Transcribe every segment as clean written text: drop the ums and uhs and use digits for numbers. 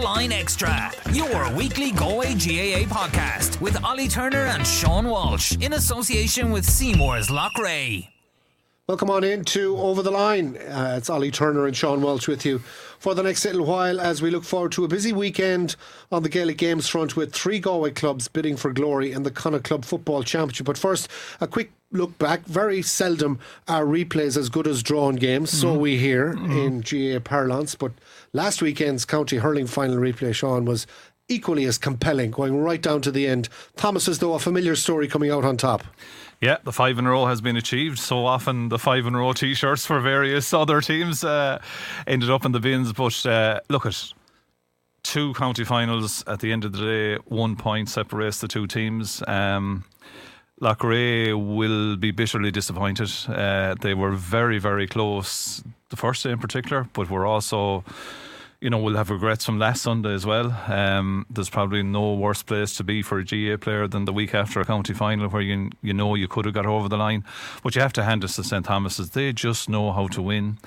Line Extra, your weekly Galway GAA podcast with Ollie Turner and Sean Walsh in association with Seymour's Loughrea. Welcome on in to Over the Line. It's Ollie Turner and Sean Welch with you for the next little while as we look forward to a busy weekend on the Gaelic Games front with 3 Galway clubs bidding for glory in the Connacht Club Football Championship. But first, a quick look back. Very seldom are replays as good as drawn games, so we hear in GAA parlance. But last weekend's county hurling final replay, Sean, was equally as compelling, going right down to the end. Thomas, as though a familiar story coming out on top. Yeah, the 5 in a row has been achieved. So often the 5 in a row t-shirts for various other teams ended up in the bins. But look at 2 county finals at the end of the day. 1 point separates the 2 teams. Loughrea will be bitterly disappointed. They were very, very close the first day in particular, but we're also, we'll have regrets from last Sunday as well. There's probably no worse place to be for a GA player than the week after a county final where you could have got over the line. But you have to hand this to St Thomas's. They just know how to win.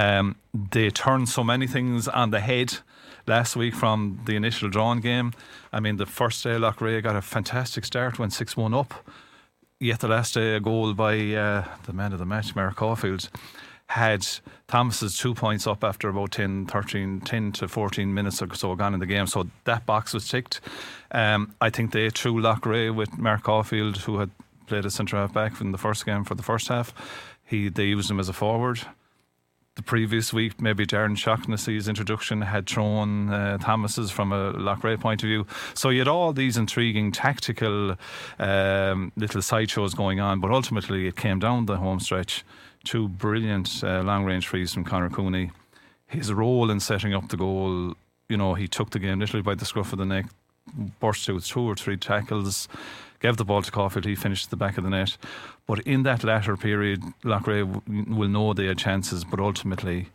They turned so many things on the head last week from the initial drawn game. I mean, the first day Loughrea got a fantastic start, went 6-1 up. Yet the last day a goal by the man of the match, Mark Caulfield, had Thomas's 2 points up after about 10 to 14 minutes or so gone in the game. So that box was ticked. I think they threw Loughrea with Mark Caulfield, who had played a centre half back in the first game for the first half. They used him as a forward. The previous week, maybe Darren Shaughnessy's introduction had thrown Thomas's from a Loughrea point of view. So you had all these intriguing tactical little sideshows going on, but ultimately it came down the home stretch. 2 brilliant long-range frees from Conor Cooney. His role in setting up the goal, he took the game literally by the scruff of the neck, burst through 2 or 3 tackles, gave the ball to Caulfield, he finished at the back of the net. But in that latter period, Loughrea will know they had chances, but ultimately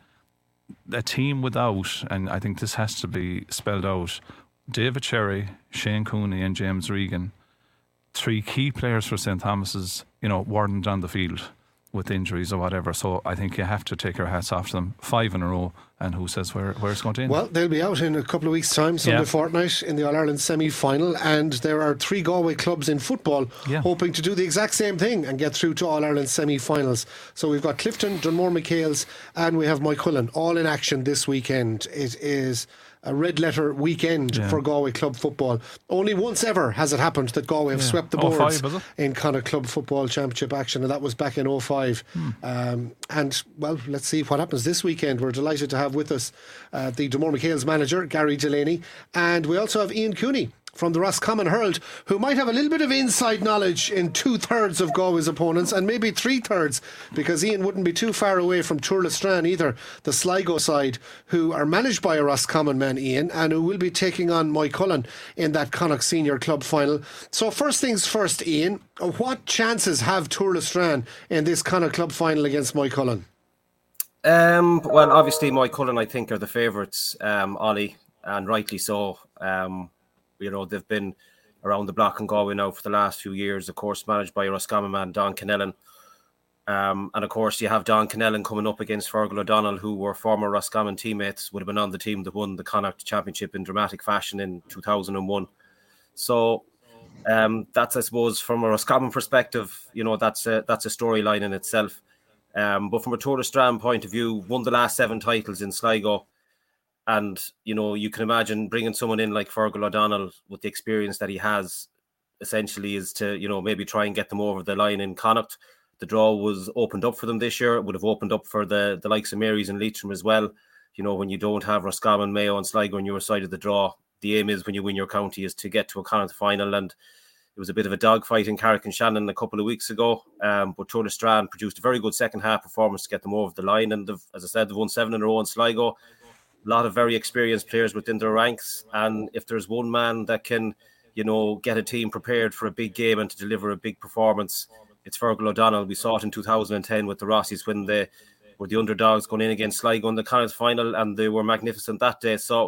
a team without, and I think this has to be spelled out, David Cherry, Shane Cooney and James Regan, 3 key players for St Thomas's, weren't on the field with injuries or whatever. So I think you have to take your hats off to them. 5 in a row, and who says where it's going to end? Well, they'll be out in a couple of weeks' time, Sunday fortnight, in the All-Ireland semi-final, and there are 3 Galway clubs in football hoping to do the exact same thing and get through to All-Ireland semi-finals. So we've got Clifton, Dunmore McHale's, and we have Moycullen all in action this weekend. It is a red letter weekend for Galway club football. Only once ever has it happened that Galway have swept the boards in Connacht Club Football Championship action, and that was back in 2005. And well, let's see what happens this weekend. We're delighted to have with us the Dunmore McHale's manager, Gary Delaney, and we also have Ian Cooney from the Roscommon Herald, who might have a little bit of inside knowledge in 2/3 of Galway's opponents, and maybe 3/3, because Ian wouldn't be too far away from Tourlestrane either, the Sligo side, who are managed by a Roscommon man, Ian, and who will be taking on Moycullen in that Connacht Senior Club final. So first things first, Ian, what chances have Tourlestrane in this Connacht Club final against Moycullen? Well, obviously Moycullen, I think, are the favourites, Ollie, and rightly so. They've been around the block in Galway now for the last few years, of course, managed by Roscommon man Don Kennellan. And of course, you have Don Kennellan coming up against Fergal O'Donnell, who were former Roscommon teammates, would have been on the team that won the Connacht Championship in dramatic fashion in 2001. So that's, I suppose, from a Roscommon perspective, that's a storyline in itself. But from a Tourlestrane point of view, won the last 7 titles in Sligo. And, you can imagine bringing someone in like Fergal O'Donnell with the experience that he has, essentially, is to, maybe try and get them over the line in Connacht. The draw was opened up for them this year. It would have opened up for the likes of Mary's and Leitrim as well. When you don't have Roscommon, Mayo and Sligo on your side of the draw, the aim is, when you win your county, is to get to a Connacht final. And it was a bit of a dogfight in Carrick and Shannon a couple of weeks ago. But Tourlestrane produced a very good second half performance to get them over the line. And as I said, they've won 7 in a row in Sligo. A lot of very experienced players within their ranks, and if there's one man that can, get a team prepared for a big game and to deliver a big performance, it's Fergal O'Donnell. We saw it in 2010 with the Rossies when they were the underdogs going in against Sligo in the Connacht final, and they were magnificent that day. So,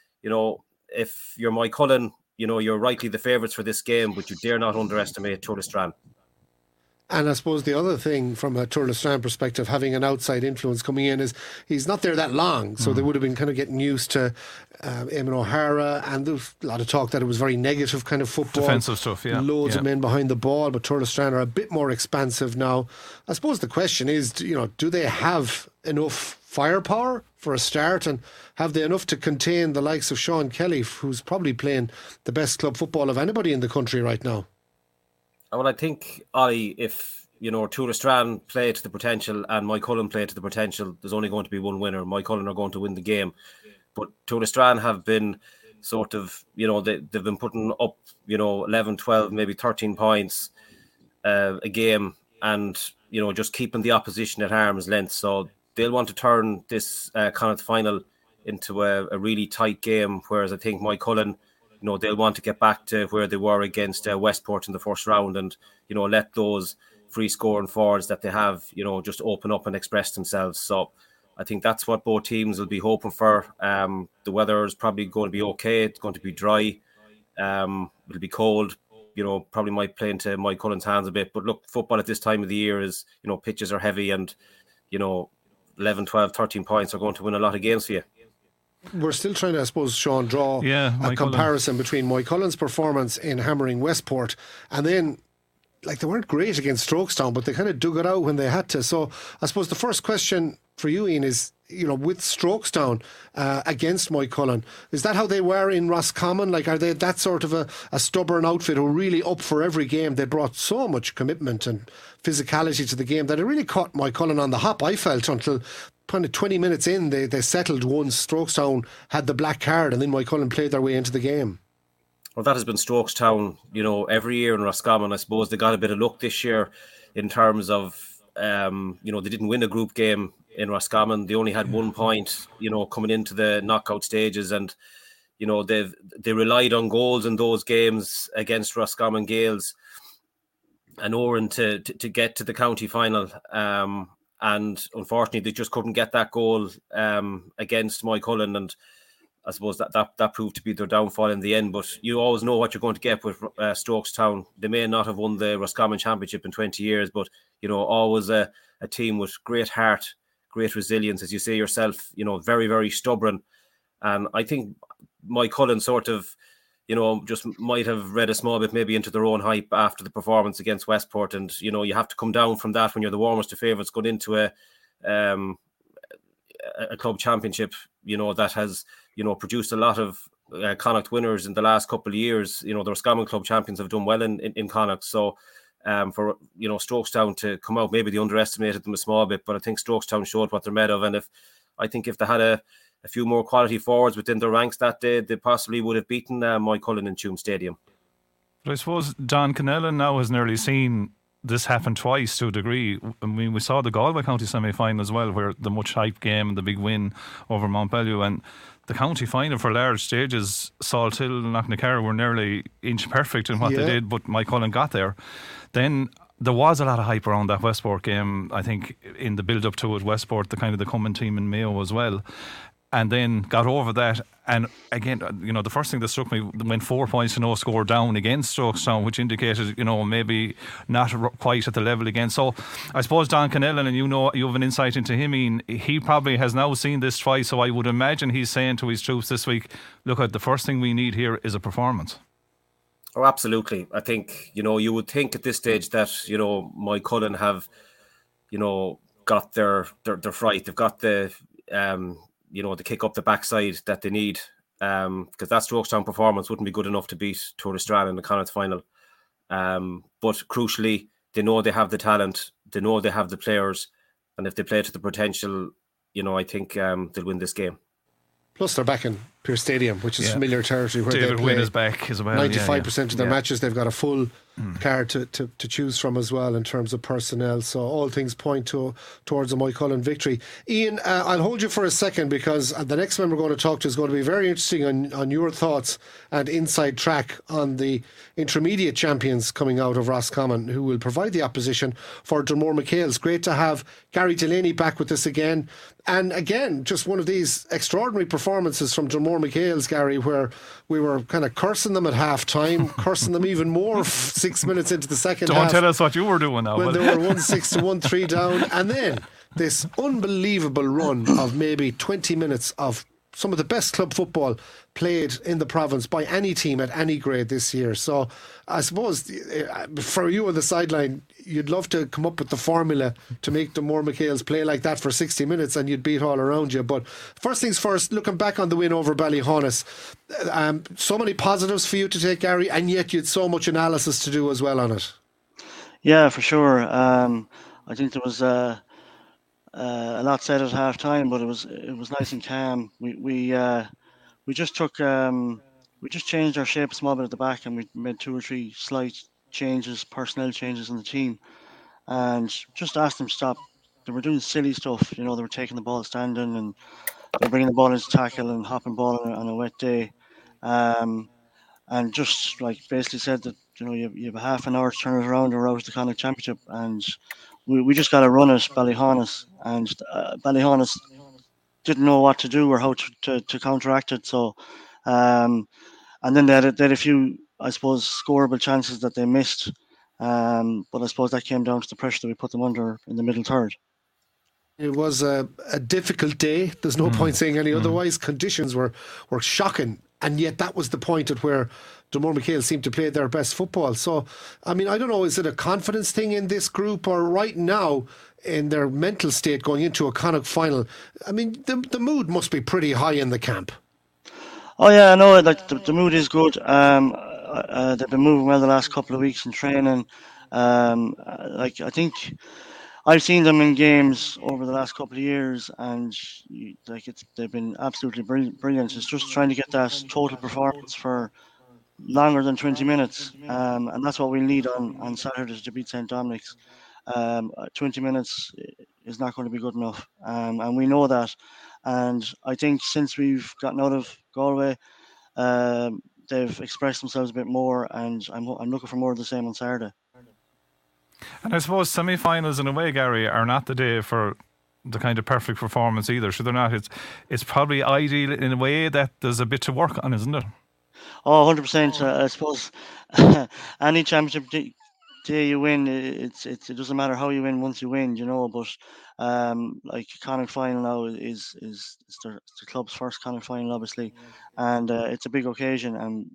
if you're Moycullen, you're rightly the favourites for this game, but you dare not underestimate Tourlestrane. And I suppose the other thing from a Tour de Strand perspective, having an outside influence coming in, is he's not there that long. So they would have been kind of getting used to Eamon O'Hara, and there was a lot of talk that it was very negative kind of football. Defensive stuff, yeah. Loads of men behind the ball, but Tour de Strand are a bit more expansive now. I suppose the question is, do they have enough firepower for a start, and have they enough to contain the likes of Sean Kelly, who's probably playing the best club football of anybody in the country right now? Well, I think, Ollie, if Tour de Strand play to the potential and Moycullen play to the potential, there's only going to be one winner. Moycullen are going to win the game. But Tour de Strand have been sort of, they've been putting up, 11, 12, maybe 13 points a game, and, just keeping the opposition at arm's length. So they'll want to turn this Connacht final into a really tight game, whereas I think Moycullen, they'll want to get back to where they were against Westport in the first round, and, let those free scoring forwards that they have, just open up and express themselves. So I think that's what both teams will be hoping for. The weather is probably going to be okay. It's going to be dry. It'll be cold. Probably might play into Moycullen's hands a bit. But look, football at this time of the year is, pitches are heavy, and, 11, 12, 13 points are going to win a lot of games for you. We're still trying to, I suppose, Sean, draw a comparison between Moycullen's performance in hammering Westport, and then, they weren't great against Strokestown, but they kind of dug it out when they had to. So I suppose the first question for you, Ian, is, with Strokestown against Moycullen, is that how they were in Roscommon? Are they that sort of a stubborn outfit who are really up for every game? They brought so much commitment and physicality to the game that it really caught Moycullen on the hop, I felt, until kind of 20 minutes in, they settled once Strokestown had the black card, and then Moycullen played their way into the game. Well, that has been Strokestown, every year in Roscommon. I suppose they got a bit of luck this year in terms of, they didn't win a group game in Roscommon. They only had 1 point, coming into the knockout stages, and, they relied on goals in those games against Roscommon Gales and Oran to get to the county final. And unfortunately, they just couldn't get that goal against Moycullen, and I suppose that proved to be their downfall in the end. But you always know what you're going to get with Strokestown. They may not have won the Roscommon Championship in 20 years, but always a team with great heart, great resilience, as you say yourself. Very, very stubborn. And I think Moycullen sort of, just might have read a small bit maybe into their own hype after the performance against Westport. And, you have to come down from that when you're the warmest of favourites going into a club championship, that has, produced a lot of Connacht winners in the last couple of years. The Roscommon club champions have done well in Connacht. So for, Strokestown to come out, maybe they underestimated them a small bit, but I think Strokestown showed what they're made of. And if they had a few more quality forwards within their ranks that day, they possibly would have beaten Moycullen in Tuam Stadium. But I suppose Don Connellan now has nearly seen this happen twice to a degree. I mean, we saw the Galway County semi-final as well, where the much hyped game and the big win over Montbellew, and the county final for large stages, Salthill and Knocknacarra were nearly inch perfect in what they did, but Moycullen got there. Then there was a lot of hype around that Westport game, I think, in the build-up to it. Westport, the kind of the coming team in Mayo as well, and then got over that. And again, the first thing that struck me, went 4 points to no score down against Strokestown, which indicated, maybe not quite at the level again. So I suppose Don Connellan, and you have an insight into him, Ian, he probably has now seen this twice, so I would imagine he's saying to his troops this week, look, the first thing we need here is a performance. Oh, absolutely. I think, you would think at this stage that, Moycullen have, got their fright. They've got the the kick up the backside that they need, because that Strokestown performance wouldn't be good enough to beat Tour de Strand in the Connacht final. But crucially, they know they have the talent, they know they have the players, and if they play to the potential, I think they'll win this game. Plus, they're back in Pearse Stadium, which is familiar territory where David they play. Wynne is back as well. 95% of their matches, they've got a full card to choose from as well in terms of personnel. So all things point towards a Moycullen victory. Ian, I'll hold you for a second, because the next man we're going to talk to is going to be very interesting on your thoughts and inside track on the intermediate champions coming out of Roscommon, who will provide the opposition for Dromore McHale's. Great to have Gary Delaney back with us again. And again, just one of these extraordinary performances from Dromore McHale's, Gary, where we were kind of cursing them at half time, cursing them even more 6 minutes into the second half. Don't tell us what you were doing now. When they were 1-6 to 1-3 down. And then this unbelievable run of maybe 20 minutes of some of the best club football played in the province by any team at any grade this year. So I suppose for you on the sideline, you'd love to come up with the formula to make the Moore McHale's play like that for 60 minutes and you'd beat all around you. But first things first, looking back on the win over Ballyhaunis, so many positives for you to take, Gary, and yet you had so much analysis to do as well on it. Yeah, for sure. I think there was a lot said at half time, but it was nice and calm. We just took we just changed our shape a small bit at the back, and we made 2 or 3 slight changes, personnel changes in the team, and just asked them to stop. They were doing silly stuff, they were taking the ball standing and they're bringing the ball into tackle and hopping ball on a wet day, and just basically said that you have a half an hour to turn it around or we're out of the Connacht Championship, and we just got to run at Ballyhaunis, and Ballyhaunis didn't know what to do or how to counteract it. So, and then they had a few, I suppose, scoreable chances that they missed. But I suppose that came down to the pressure that we put them under in the middle third. It was a difficult day. There's no point saying any otherwise. Conditions were shocking, and yet that was the point at where Moore McHale seemed to play their best football. So, I mean, I don't know, is it a confidence thing in this group, or right now in their mental state going into a Connacht final? I mean, the mood must be pretty high in the camp. Oh yeah, I know. The mood is good. They've been moving well the last couple of weeks in training. I think I've seen them in games over the last couple of years, and they've been absolutely brilliant. It's just trying to get that total performance for longer than 20 minutes, and that's what we need on Saturday to beat St. Dominic's. 20 minutes is not going to be good enough, and we know that. And I think since we've gotten out of Galway, they've expressed themselves a bit more, and I'm looking for more of the same on Saturday. And I suppose semi-finals in a way, Gary, are not the day for the kind of perfect performance either. So they're not. It's probably ideal in a way that there's a bit to work on, isn't it? Oh, 100%. I suppose any championship day you win, it doesn't matter how you win once you win, But Connacht final now is the club's first Connacht final, obviously, and it's a big occasion. And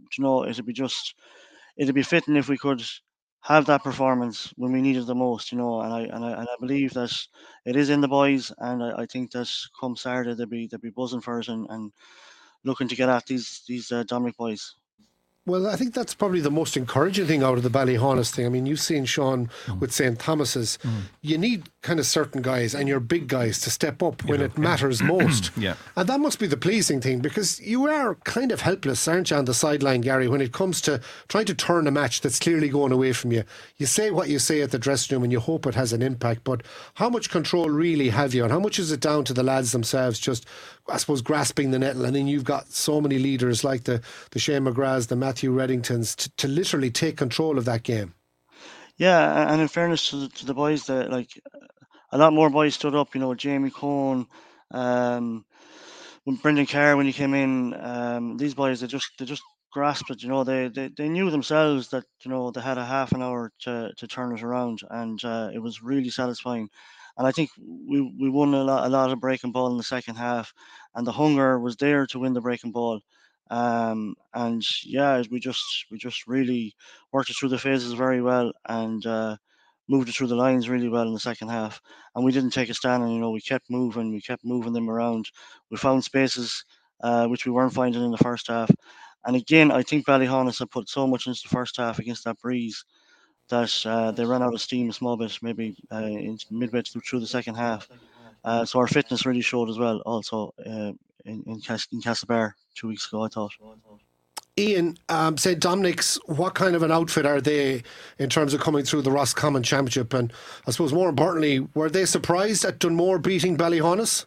it'd be fitting if we could have that performance when we need it the most, And I believe that it is in the boys, and I think that come Saturday they'll be buzzing for it and looking to get at these Dominic boys. Well, I think that's probably the most encouraging thing out of the Ballyhaunis thing. I mean, you've seen Sean with St. Thomas's. You need kind of certain guys and your big guys to step up when it matters most. Yeah. And that must be the pleasing thing, because you are kind of helpless, aren't you, on the sideline, Gary, when it comes to trying to turn a match that's clearly going away from you. You say what you say at the dressing room and you hope it has an impact, but how much control really have you, and how much is it down to the lads themselves just, I suppose, grasping the nettle? And then you've got so many leaders like the Shane McGraths, the Matthew Reddingtons to literally take control of that game. Yeah, and in fairness to the boys, that a lot more boys stood up. Jamie Cohn, when Brendan Carr, when he came in, these boys they just grasped it. They knew themselves that they had a half an hour to turn it around, and it was really satisfying. And I think we won a lot of breaking ball in the second half, and the hunger was there to win the breaking ball. And yeah, we just really worked it through the phases very well, and moved it through the lines really well in the second half. And we didn't take a stand, and we kept moving them around. We found spaces which we weren't finding in the first half. And again, I think Ballyhaunis had put so much into the first half against that breeze that they ran out of steam a small bit, maybe midway through the second half. So our fitness really showed as well, also in Castlebar 2 weeks ago, I thought. Ian, St. Dominic's, what kind of an outfit are they in terms of coming through the Roscommon Championship? And I suppose more importantly, were they surprised at Dunmore beating Ballyhaunis?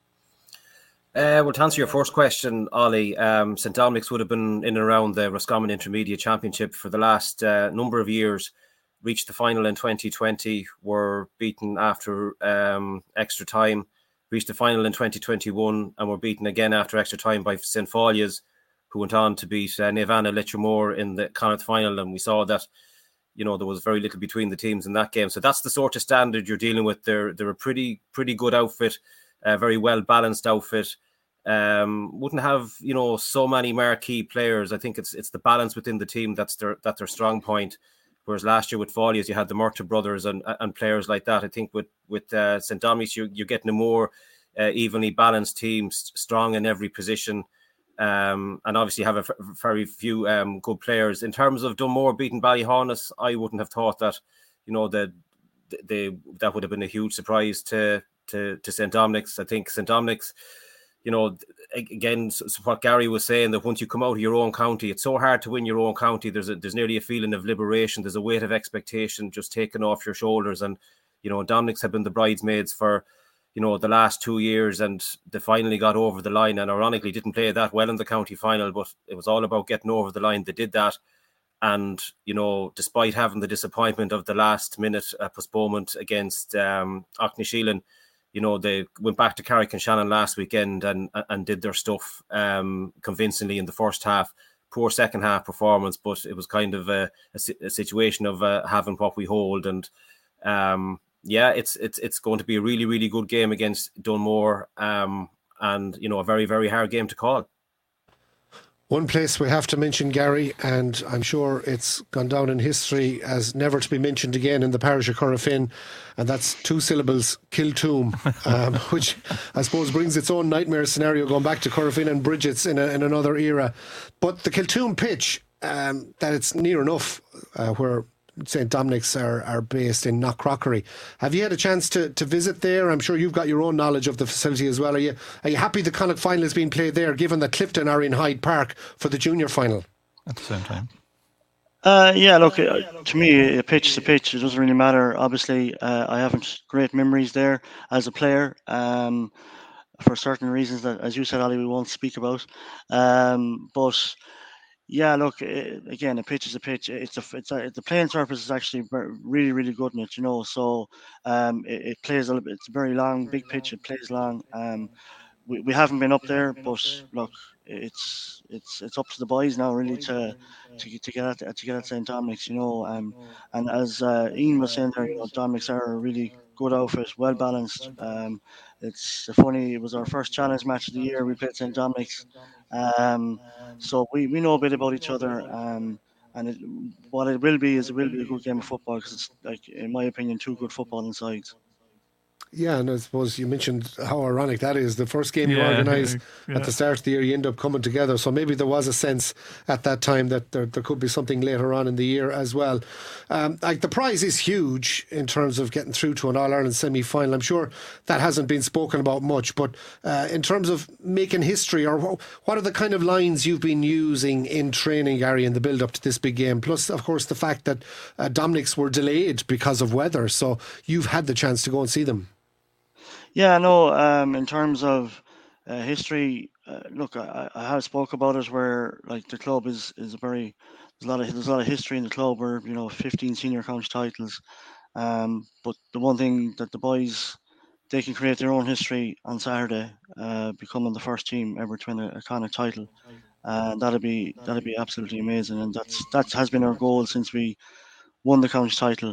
Well, to answer your first question, Ollie, St. Dominic's would have been in and around the Roscommon Intermediate Championship for the last number of years. Reached the final in 2020, were beaten after extra time. Reached the final in 2021 and were beaten again after extra time by St. Folia's, who went on to beat Navanna Litchermore in the Connacht final. And we saw that, there was very little between the teams in that game. So that's the sort of standard you're dealing with. They're a pretty good outfit, a very well balanced outfit. Wouldn't have so many marquee players. I think it's the balance within the team that's their strong point. Whereas last year with Follies, you had the Murtagh brothers and players like that. I think with St. Dominics, you're getting a more evenly balanced team, strong in every position, and obviously have a very few good players. In terms of Dunmore beating Ballyhaunis, I wouldn't have thought that that would have been a huge surprise to St. Dominics. I think St. Dominics, again, so what Gary was saying, that once you come out of your own county, it's so hard to win your own county. There's nearly a feeling of liberation. There's a weight of expectation just taken off your shoulders. And, Dominics have been the bridesmaids for, the last 2 years, and they finally got over the line, and ironically didn't play that well in the county final, but it was all about getting over the line. They did that. And, despite having the disappointment of the last minute postponement against Aucknasheelan, they went back to Carrick-on-Shannon last weekend and did their stuff convincingly in the first half. Poor second half performance, but it was kind of a situation of having what we hold. And it's going to be a really, really good game against Dunmore, and a very, very hard game to call. One place we have to mention, Gary, and I'm sure it's gone down in history as never to be mentioned again in the parish of Corofin, and that's 2 syllables, Kiltoom, which I suppose brings its own nightmare scenario going back to Corofin and Bridget's in another era. But the Kiltoom pitch, that it's near enough where St. Dominics are based in Knockcrockery. Have you had a chance to visit there? I'm sure you've got your own knowledge of the facility as well. Are you happy the Connacht final is being played there, given that Clifton are in Hyde Park for the junior final at the same time? To me, a pitch is a pitch. It doesn't really matter. Obviously, I haven't great memories there as a player, for certain reasons that, as you said, Ali, we won't speak about. But yeah, look, again, a pitch is a pitch. The playing surface is actually really, really good in it, So it plays a little bit. It's a very long, big pitch. It plays long. We haven't been up there, but look, it's up to the boys now, really, to get at St. Dominics, And as Ian was saying there, Dominics are a really good outfit, well balanced. It's funny. It was our first challenge match of the year. We played St. Dominics, so we know a bit about each other. And what it will be is a good game of football, because it's, like, in my opinion, 2 good footballing sides. Yeah, and I suppose you mentioned how ironic that is. The first game you organise at the start of the year, you end up coming together. So maybe there was a sense at that time that there could be something later on in the year as well. The prize is huge in terms of getting through to an All-Ireland semi-final. I'm sure that hasn't been spoken about much, but in terms of making history, or what are the kind of lines you've been using in training, Gary, in the build-up to this big game? Plus, of course, the fact that Dominics were delayed because of weather, so you've had the chance to go and see them. Yeah, no. In terms of history, look, I have spoke about it, where, like, the club is a very there's a lot of history in the club. Where 15 senior county titles, but the one thing that the boys, they can create their own history on Saturday, becoming the first team ever to win a Connacht title, and that'll be absolutely amazing. And that has been our goal since we won the county title.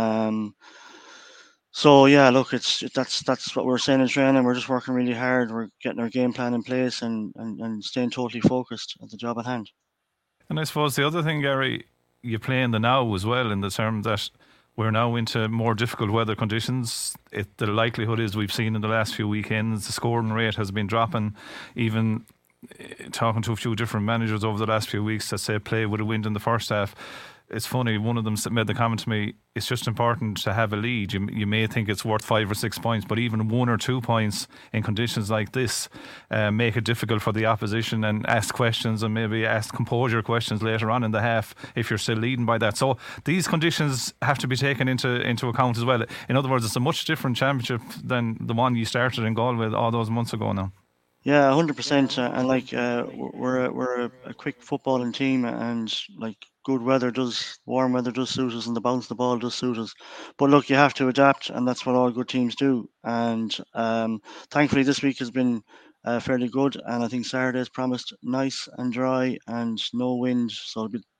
So yeah, look, that's what we're saying in training. We're just working really hard. We're getting our game plan in place and staying totally focused at the job at hand. And I suppose the other thing, Gary, you play in the now as well, in the term that we're now into more difficult weather conditions. The likelihood is, we've seen in the last few weekends, the scoring rate has been dropping. Even talking to a few different managers over the last few weeks that say play with a wind in the first half. It's funny, one of them made the comment to me, it's just important to have a lead. You may think it's worth 5 or 6 points, but even 1 or 2 points in conditions like this make it difficult for the opposition, and ask questions, and maybe ask composure questions later on in the half if you're still leading by that. So these conditions have to be taken into account as well. In other words, it's a much different championship than the one you started in Galway all those months ago now. Yeah, 100%. And we're a quick footballing team, and warm weather does suit us, and the bounce of the ball does suit us. But look, you have to adapt, and that's what all good teams do. And thankfully, this week has been fairly good, and I think Saturday's promised nice and dry and no wind, so it'll be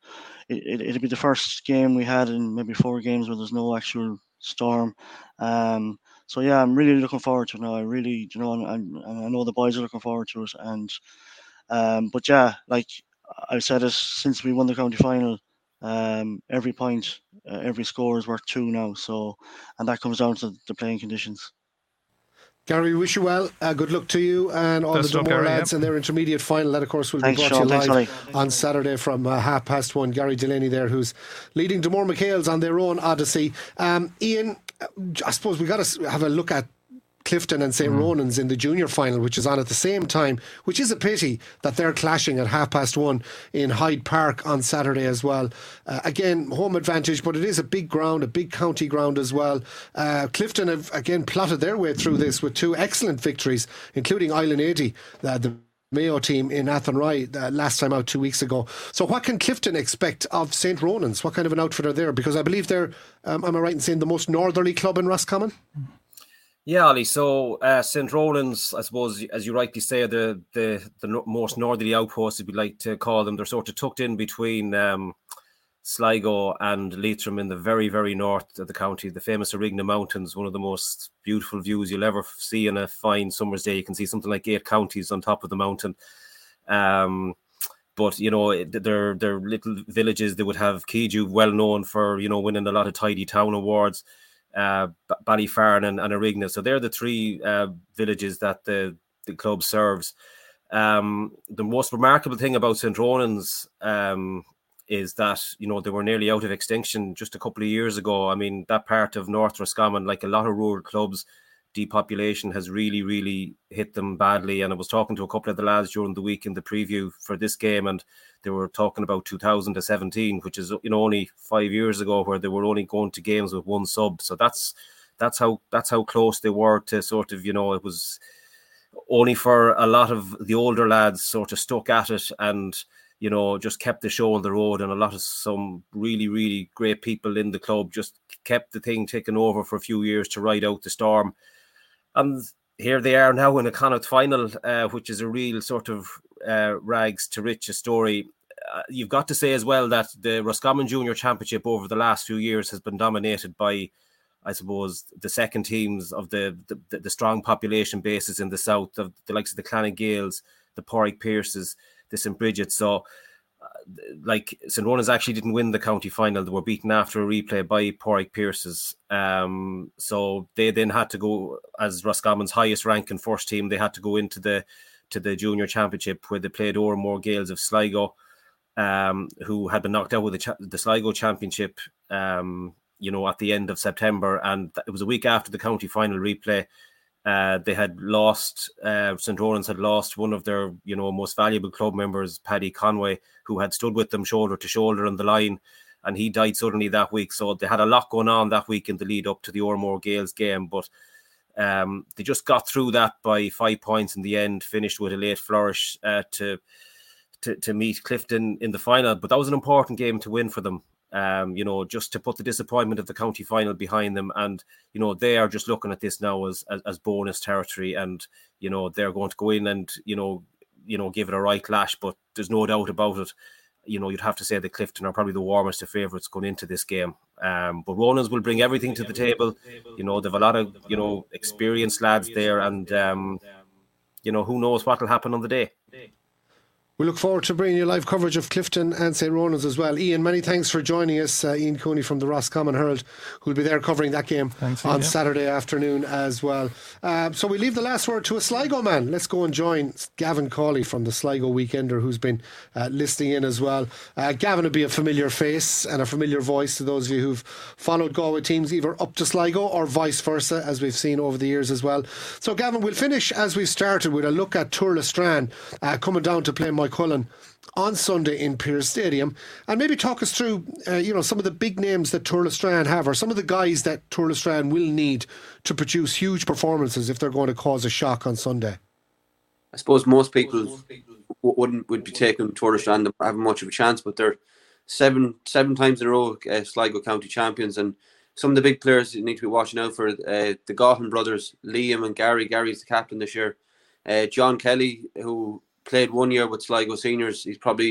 it'll be the first game we had in maybe 4 games where there's no actual storm. So yeah, I'm really looking forward to it now. I really, and I know the boys are looking forward to it. And but yeah, like I've said it since we won the county final. Every point, every score is worth 2 now. So, and that comes down to the playing conditions. Gary, wish you well. Good luck to you and all the Dunmore lads and their intermediate final. That, of course, will be brought to you live on Saturday from 1:30. Gary Delaney there, who's leading Dunmore McHale's on their own odyssey. Ian, I suppose we got to have a look at Clifton and St. Ronan's in the junior final, which is on at the same time, which is a pity that they're clashing at 1:30 in Hyde Park on Saturday as well. Again, home advantage, but it is a big ground, a big county ground as well. Clifton have again plotted their way through this with 2 excellent victories, including Island 80, the Mayo team in Athenry last time out 2 weeks ago. So what can Clifton expect of St. Ronan's? What kind of an outfit are there? Because I believe they're, am I right in saying, the most northerly club in Roscommon? Yeah, Ali. So St. Ronan's, I suppose, as you rightly say, the most northerly outpost, if you like to call them. They're sort of tucked in between Sligo and Leitrim in the very, very north of the county. The famous Arigna Mountains, one of the most beautiful views you'll ever see on a fine summer's day. You can see something like 8 counties on top of the mountain. But, they're little villages. They would have Keju, well known for, winning a lot of Tidy Town awards. Ballyfarn and Arigna. So they're the 3 villages that the club serves. The most remarkable thing about St. Ronan's is that, they were nearly out of extinction just a couple of years ago. I mean, that part of North Roscommon, like a lot of rural clubs, depopulation has really, really hit them badly. And I was talking to a couple of the lads during the week in the preview for this game, and they were talking about 2017, which is only 5 years ago, where they were only going to games with 1 sub. So that's how close they were to sort of, it was only for a lot of the older lads sort of stuck at it and just kept the show on the road, and a lot of some really, really great people in the club just kept the thing ticking over for a few years to ride out the storm. And here they are now in a Connacht final, which is a real sort of rags to riches story. You've got to say as well that the Roscommon Junior Championship over the last few years has been dominated by, I suppose, the second teams of the strong population bases in the south, of the likes of the Clannan Gales, the Porrick Pierces, the St. Bridget. So like St. Ronan's actually didn't win the county final. They were beaten after a replay by Porrick Pierces. So they then had to go, as Roscommon's highest ranking first team, they had to go into the junior championship, where they played Ormore Gales of Sligo, who had been knocked out with the Sligo championship at the end of September. And it was a week after the county final replay. They had lost, St. Ronan's had lost one of their, most valuable club members, Paddy Conway, who had stood with them shoulder to shoulder on the line, and he died suddenly that week. So they had a lot going on that week in the lead up to the Ormore Gales game, but they just got through that by 5 points in the end, finished with a late flourish to meet Clifton in the final. But that was an important game to win for them. Just to put the disappointment of the county final behind them, and they are just looking at this now as bonus territory, and they're going to go in and give it a right lash. But there's no doubt about it. You'd have to say that Clifton are probably the warmest of favourites going into this game. But Ronan's will bring everything to the table. They've a lot of experienced lads there, and who knows what will happen on the day. We look forward to bringing you live coverage of Clifton and St. Ronan's as well. Ian, many thanks for joining us. Ian Cooney from the Roscommon Herald, who'll be there covering that game on Saturday afternoon as well. So we leave the last word to a Sligo man. Let's go and join Gavin Cawley from the Sligo Weekender, who's been listening in as well. Gavin will be a familiar face and a familiar voice to those of you who've followed Galway teams either up to Sligo or vice versa, as we've seen over the years as well. So Gavin, we'll finish as we started with a look at Tourlestrane coming down to play Moycullen on Sunday in Pearse Stadium, and maybe talk us through some of the big names that Tourlestrane have, or some of the guys that Tourlestrane will need to produce huge performances if they're going to cause a shock on Sunday. I suppose most people would be taking Tourlestrane to have much of a chance, but they're seven times in a row Sligo County champions, and some of the big players you need to be watching out for, the Gaughan brothers, Liam and Gary. Gary's the captain this year. John Kelly, who played 1 year with Sligo seniors, he's probably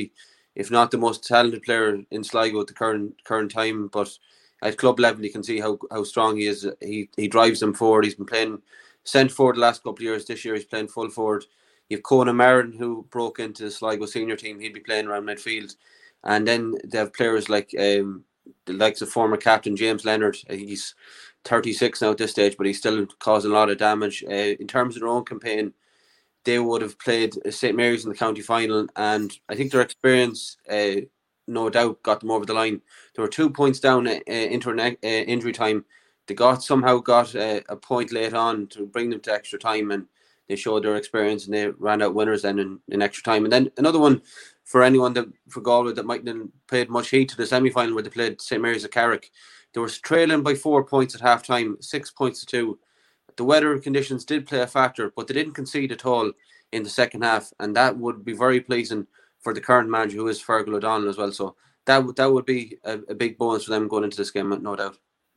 if not the most talented player in Sligo at the current time. But at club level, you can see how strong he is. He drives them forward. He's been playing centre forward the last couple of years. This year he's playing full forward. You have Conan Marin, who broke into the Sligo senior team. He'd be playing around midfield. And then they have players like the likes of former captain James Leonard. He's 36 now at this stage, but he's still causing a lot of damage. In terms of their own campaign, they would have played St Mary's in the county final, and I think their experience, no doubt, got them over the line. They were 2 points down into an injury time. They somehow got a point late on to bring them to extra time, and they showed their experience, and they ran out winners then in extra time. And then another one for anyone for Galway that mightn't have paid much heed to the semi-final where they played St Mary's at Carrick. They were trailing by 4 points at half-time, 6 points to 2. The weather conditions did play a factor, but they didn't concede at all in the second half, and that would be very pleasing for the current manager, who is Fergal O'Donnell as well. So that would be a big bonus for them going into this game, no doubt.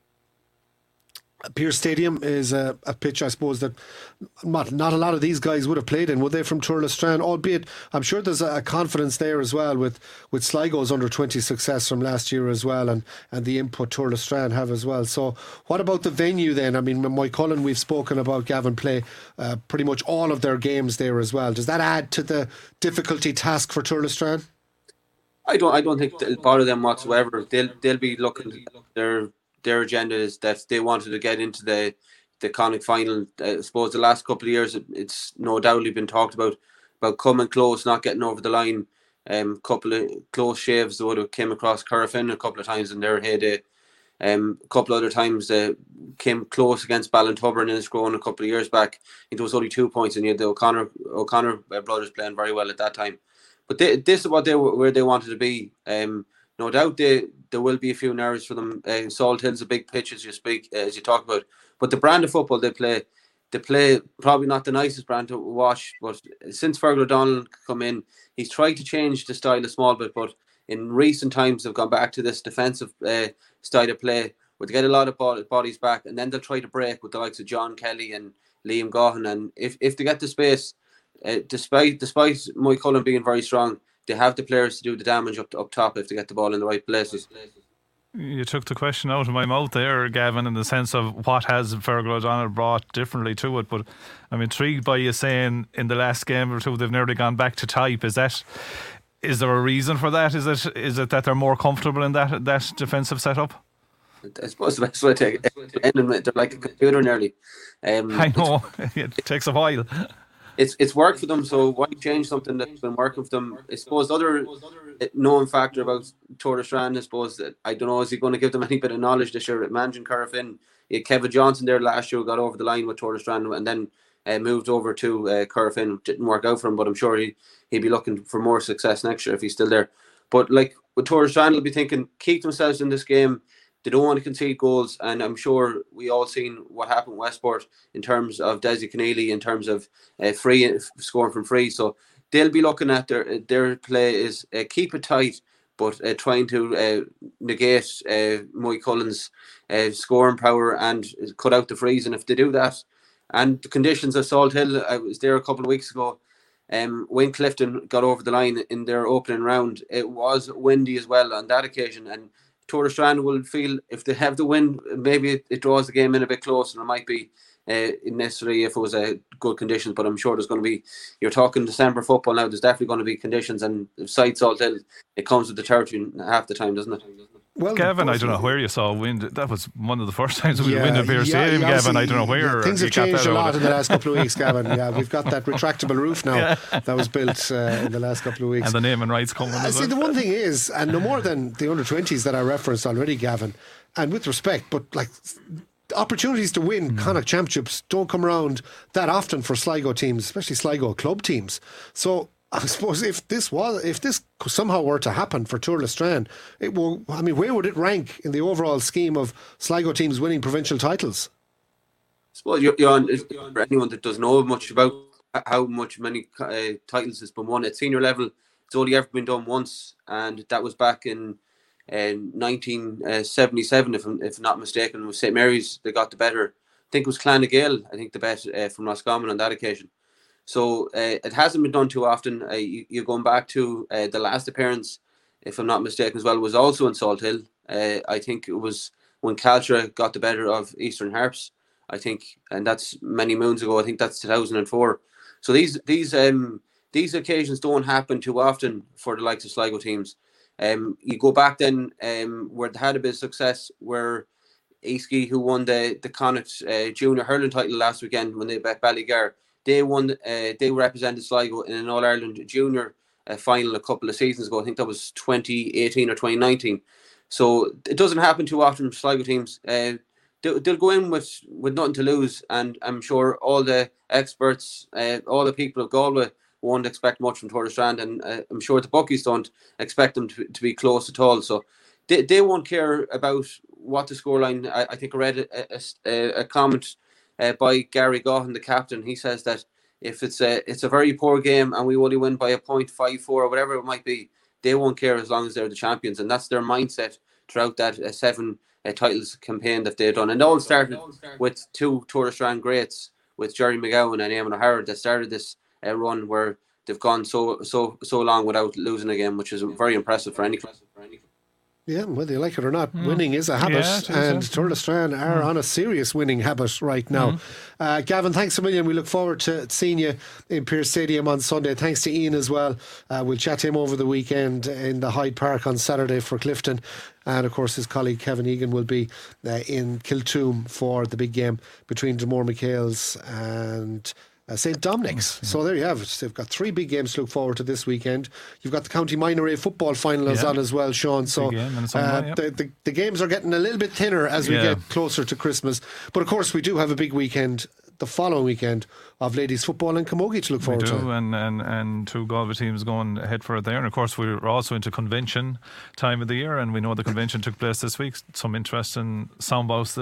Pearse Stadium is a pitch, I suppose, that not a lot of these guys would have played in, would they, from Turlestrane? Albeit, I'm sure there's a confidence there as well with Sligo's under-20 success from last year as well, and the input Turlestrane have as well. So what about the venue then? I mean, Moycullen, we've spoken about, Gavin, play pretty much all of their games there as well. Does that add to the difficulty task for Turlestrane? I don't think it'll bother them whatsoever. They'll be looking their agenda is that they wanted to get into the Connacht final. I suppose the last couple of years, it's no doubtly been talked about coming close, not getting over the line. Couple of close shaves they would have came across Corofin a couple of times in their heyday. A couple other times they came close against Ballintubber in Innisgrown a couple of years back. I think there was only 2 points, and you had the O'Connor brothers playing very well at that time. But this is where they wanted to be. No doubt there will be a few nerves for them. Salt Hill's a big pitch as you talk about. But the brand of football they play probably not the nicest brand to watch. But since Fergal O'Donnell come in, he's tried to change the style a small bit. But in recent times, they've gone back to this defensive style of play, where they get a lot of bodies back, and then they'll try to break with the likes of John Kelly and Liam Gaughan. And if they get the space, despite Moycullen being very strong, they have the players to do the damage up top if they get the ball in the right places. You took the question out of my mouth there, Gavin, in the sense of what has Fergal O'Donnell brought differently to it. But I'm intrigued by you saying in the last game or two they've nearly gone back to type. Is there a reason for that? Is it that they're more comfortable in that defensive setup? I suppose the best way to end them, they're like a computer nearly. I know, it takes a while. It's worked for them, so why change something that's been working for them? I suppose the other known factor about Turlestrane, I suppose, that I don't know, is he going to give them any bit of knowledge this year? Managing Corofin, you had Kevin Johnson there last year, got over the line with Turlestrane and then moved over to Corofin. Didn't work out for him, but I'm sure he'd be looking for more success next year if he's still there. But like with Turlestrane, they'll be thinking, keep themselves in this game. They don't want to concede goals, and I'm sure we all seen what happened with Westport in terms of Desi Keneally, in terms of scoring from free. So they'll be looking at their play is keep it tight, but trying to negate Moycullen's scoring power and cut out the frees. And if they do that, and the conditions at Salt Hill, I was there a couple of weeks ago. When Clifton got over the line in their opening round, it was windy as well on that occasion, and Turlestrane will feel if they have the win, maybe it draws the game in a bit closer, and it might be necessarily if it was good conditions. But I'm sure there's going to be, you're talking December football now, there's definitely going to be conditions, and if side Salt Hill, it comes with the territory half the time, doesn't it? Well, Gavin, I don't know where you saw wind. That was one of the first times we win at Pearse Stadium, Gavin. I don't know where. Things have changed a lot in the last couple of weeks, Gavin. Yeah, we've got that retractable roof now that was built in the last couple of weeks. And the naming rights coming. See, the one thing is, and no more than the under-20s that I referenced already, Gavin, and with respect, but like opportunities to win Connacht Championships don't come around that often for Sligo teams, especially Sligo club teams. So I suppose if this somehow were to happen for Turlestrane, where would it rank in the overall scheme of Sligo teams winning provincial titles? I suppose for anyone that doesn't know much about how many titles has been won at senior level, it's only ever been done once, and that was back in 1977, if not mistaken, with St Mary's. They got the better. I think it was Clonagale, the bet from Roscommon on that occasion. So it hasn't been done too often. You're going back to the last appearance if I'm not mistaken as well, was also in Salt Hill. I think it was when Caltra got the better of Eastern Harps, I think, and that's many moons ago. I think that's 2004. So these occasions don't happen too often for the likes of Sligo teams. You go back then where they had a bit of success, where Easky, who won the Connacht junior hurling title last weekend when they bet Ballygar, they represented Sligo in an All-Ireland junior final a couple of seasons ago. I think that was 2018 or 2019. So it doesn't happen too often for Sligo teams. They'll go in with nothing to lose, and I'm sure all the experts, all the people of Galway won't expect much from Torrestrand, and I'm sure the bookies don't expect them to be close at all. So they won't care about what the scoreline. I think I read a comment by Gary Gaughan, the captain. He says that if it's a very poor game and we only win by a 0.54 or whatever it might be, they won't care as long as they're the champions, and that's their mindset throughout that 7 titles campaign that they've done. And it all started with 2 Torrestrand greats, with Jerry McGowan and Eamon O'Hara, that started this run where they've gone so long without losing a game, which is very impressive for any club. Yeah, whether you like it or not, winning is a habit, and Torrestrand are on a serious winning habit right now. Gavin, thanks a million. We look forward to seeing you in Pearse Stadium on Sunday. Thanks to Ian as well. We'll chat to him over the weekend in the Hyde Park on Saturday for Clifton. And of course his colleague Kevin Egan will be in Kiltoom for the big game between Dromore McHale's and St. Dominic's. So there you have it. They've got 3 big games to look forward to this weekend. You've got the County Minor A football final on as well, Sean. So the games are getting a little bit thinner as we get closer to Christmas. But of course we do have a big weekend the following weekend of ladies football in Camogie to look forward to. And 2 Galway teams going ahead for it there. And of course we're also into convention time of the year, and we know the convention took place this week. Some interesting sound bites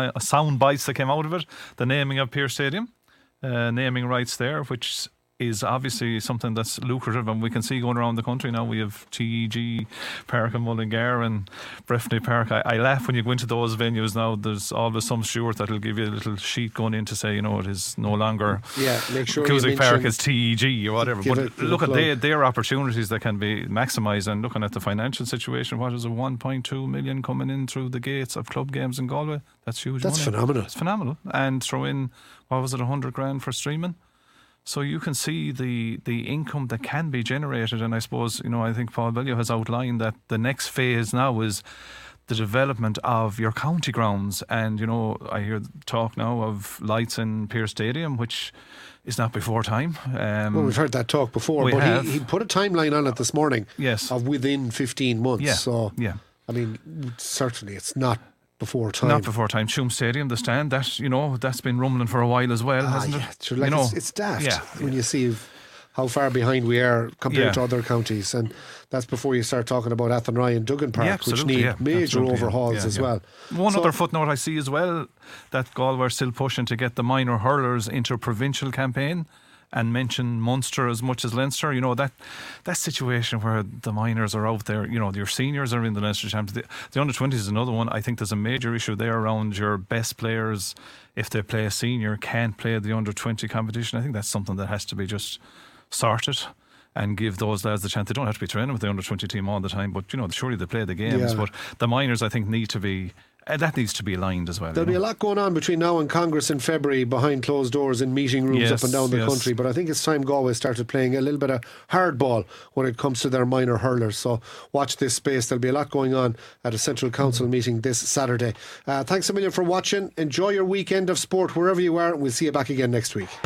that came out of it. The naming of Pearse Stadium. Naming rights there, which is obviously something that's lucrative, and we can see going around the country now. We have TEG Park in Mullingar and Breffni Park. I laugh when you go into those venues now. There's always some steward that'll give you a little sheet going in to say, it is no longer make sure Cusack Park is TEG or whatever. But look at their opportunities that can be maximised, and looking at the financial situation, what is it, 1.2 million coming in through the gates of club games in Galway? That's huge. That's money. Phenomenal. It's phenomenal. And throw in, what was it, 100 grand for streaming? So you can see the income that can be generated. And I suppose, I think Paul Bellio has outlined that the next phase now is the development of your county grounds. And, I hear talk now of lights in Pearse Stadium, which is not before time. Well, we've heard that talk before, but he put a timeline on it this morning of within 15 months. Yeah. So, I mean, certainly it's not before time. Not before time. Tuam Stadium, the stand, that's been rumbling for a while as well, hasn't it? It's daft when you see how far behind we are compared to other counties, and that's before you start talking about Athenry and Duggan Park, which need major overhauls as well. One other footnote I see as well, that Galway are still pushing to get the minor hurlers into a provincial campaign, and mention Munster as much as Leinster. That situation where the minors are out there, your seniors are in the Leinster Championship. The under-20s is another one. I think there's a major issue there around your best players, if they play a senior, can't play the under-20 competition. I think that's something that has to be just sorted and give those lads the chance. They don't have to be training with the under-20 team all the time, but surely they play the games. But the minors, I think, need to be that needs to be aligned as well. There'll be a lot going on between now and Congress in February behind closed doors in meeting rooms up and down the country, but I think it's time Galway started playing a little bit of hardball when it comes to their minor hurlers. So watch this space. There'll be a lot going on at a Central Council meeting this Saturday. Thanks a million for watching. Enjoy your weekend of sport wherever you are, and we'll see you back again next week.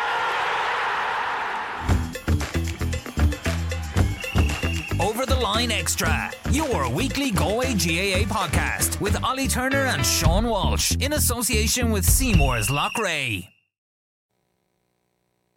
Line Extra, your weekly Galway GAA podcast with Ollie Turner and Sean Walsh in association with Seymour's Loch Ray.